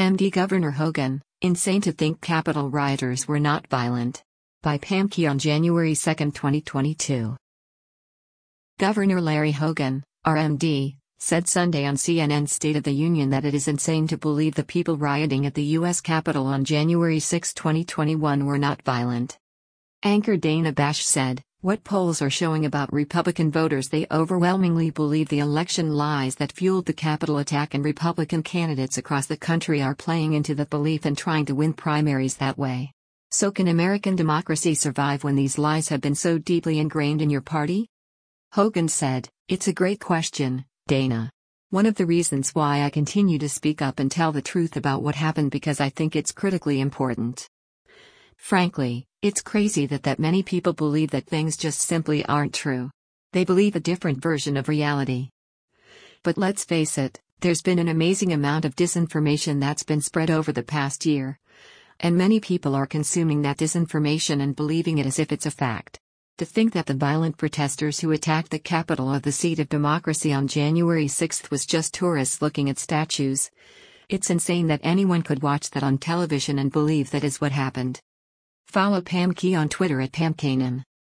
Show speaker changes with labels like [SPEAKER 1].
[SPEAKER 1] MD Governor Hogan, insane to think Capitol rioters were not violent. By Pam Key on January 2, 2022. Governor Larry Hogan, RMD, said Sunday on CNN's State of the Union that it is insane to believe the people rioting at the U.S. Capitol on January 6, 2021 were not violent. Anchor Dana Bash said, "What polls are showing about Republican voters? They overwhelmingly believe the election lies that fueled the Capitol attack, and Republican candidates across the country are playing into that belief and trying to win primaries that way. So can American democracy survive when these lies have been so deeply ingrained in your party?" Hogan said, "It's a great question, Dana. One of the reasons why I continue to speak up and tell the truth about what happened, because I think it's critically important. Frankly, it's crazy that many people believe that things just simply aren't true. They believe a different version of reality. But let's face it, there's been an amazing amount of disinformation that's been spread over the past year. And many people are consuming that disinformation and believing it as if it's a fact. To think that the violent protesters who attacked the Capitol, of the seat of democracy, on January 6 was just tourists looking at statues. It's insane that anyone could watch that on television and believe that is what happened." Follow Pam Key on Twitter at PamKanan.